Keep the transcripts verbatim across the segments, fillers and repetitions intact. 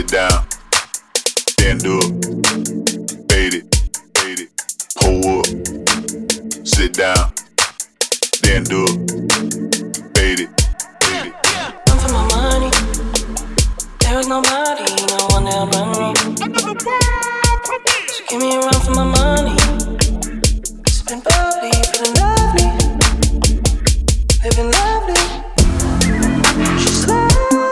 down, stand up, fade it, fade it, pull up, sit down, stand up, fade it, fade it. Run for my money. There is nobody, no one that'll run me. So give me a run for my money. Sipping bubbly, feeling lovely, living lovely. She's lovely.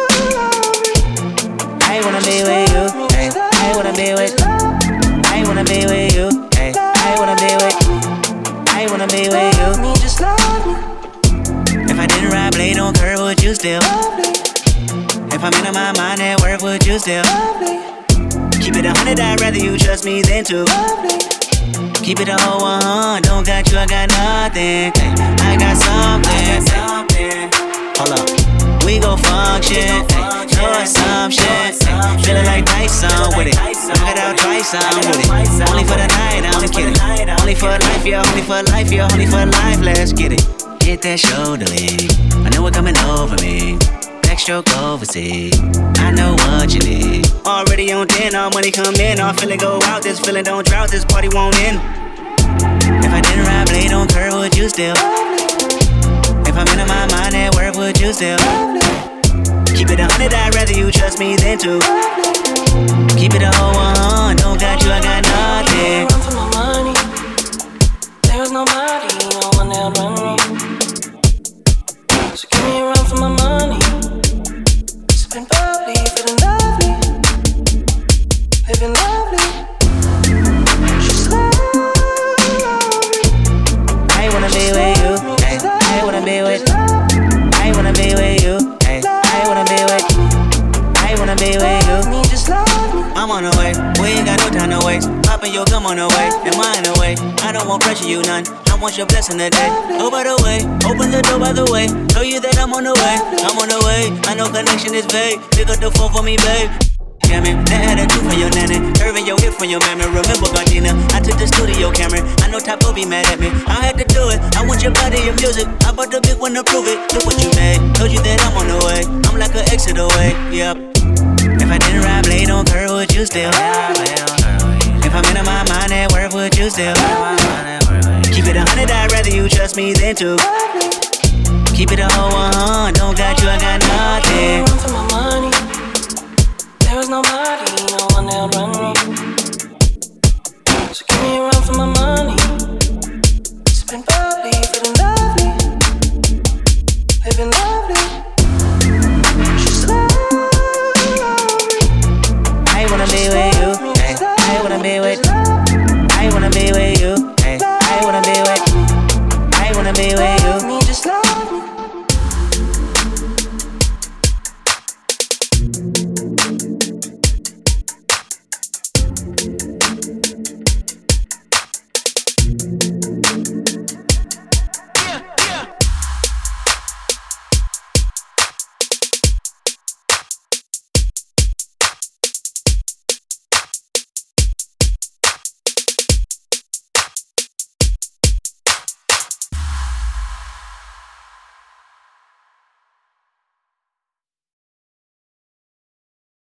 I wanna be with you. Hey, I wanna be with. I wanna be with you. Hey, I wanna be with. I wanna be with you. Me, just love me. If I didn't ride blade on curve, would you still? If I'm in my mind at work, would you still? Keep it a hundred, I'd rather you trust me than to. Keep it a whole one, don't got you, I got nothing. I got something. Hold up, we gon' function. No assumption. Feeling like Tyson with it. Knock it out twice, I'm with it. Only for the night, I'm kidding. Only for life, yeah, only for life, yeah, only for life, let's get it. Hit that shoulder lean. I know it coming over me. Backstroke overseas. I know what you need. Already on ten, all money come in. All feeling go out. This feeling don't drought. This party won't end. If I didn't ride blade on curve, would you still? If I'm in my mind at work, would you still? Keep it a hundred, I'd rather you trust me than to. Keep it a whole one. Don't got you, I got nothing. Run for my money. There is nobody, no one that'll run me. So give me a run for my money. Sipping bubbly, feeling lovely, living lovely. She's lovely. I wanna be with you. Hey, I wanna be with. I wanna be with you. Hey, I wanna be with. I wanna be with you. Me, just love me. I'm on the way, we ain't got no time to waste. Poppin' your gum on the way, and mine away. I don't want pressure, you none. I want your blessing today. Oh, by the way, open the door by the way. Tell you that I'm on the way, I'm on the way. I know connection is vague. Pick up the phone for me, babe. Jamming, that had a do for your nanny. Curving your hip from your mammy. Remember Gardena, I took the studio camera. I know Typo be mad at me. I had to do it. I want your body, your music. I bought the big one to prove it. Look what you made. Told you that I'm on the way. I'm like an exit away. Yep. If I didn't ride blade on curve, would you still? If I'm in my mind at work, would you still? Keep it a hundred, I'd rather you trust me than to. Keep it a whole one, don't got you, I got nothing. Run for my money. There is nobody, no one that'll run me.